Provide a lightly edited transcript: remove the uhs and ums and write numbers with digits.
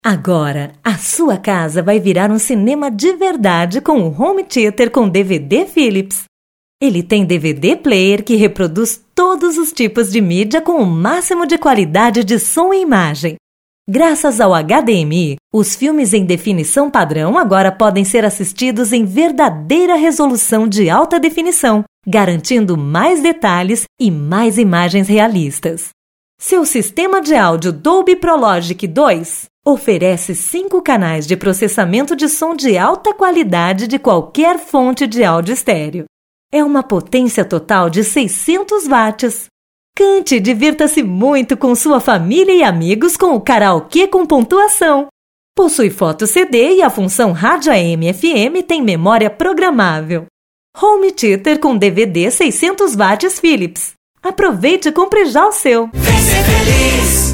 Agora, a sua casa vai virar um cinema de verdade com o Home Theater com DVD Philips. Ele tem DVD player que reproduz todos os tipos de mídia com o máximo de qualidade de som e imagem. Graças ao HDMI, os filmes em definição padrão agora podem ser assistidos em verdadeira resolução de alta definição, garantindo mais detalhes e mais imagens realistas. Seu sistema de áudio Dolby Pro Logic 2 oferece 5 canais de processamento de som de alta qualidade de qualquer fonte de áudio estéreo. É uma potência total de 600 watts. Cante e divirta-se muito com sua família e amigos com o karaokê com pontuação. Possui foto CD e a função rádio AM/FM tem memória programável. Home Theater com DVD 600 watts Philips. Aproveite e compre já o seu. Vem ser feliz!